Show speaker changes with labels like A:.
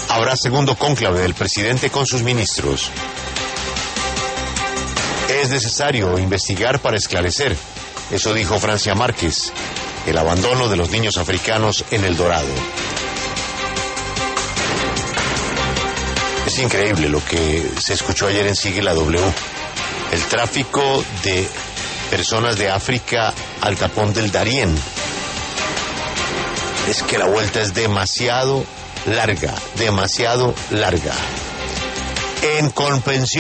A: Habrá segundo cónclave del presidente con sus ministros. Es necesario investigar para esclarecer. Eso dijo Francia Márquez. El abandono de los niños africanos en El Dorado. Es increíble lo que se escuchó ayer en Sigue la W. El tráfico de personas de África al tapón del Darién. Es que la vuelta es demasiado larga. En Colpensión.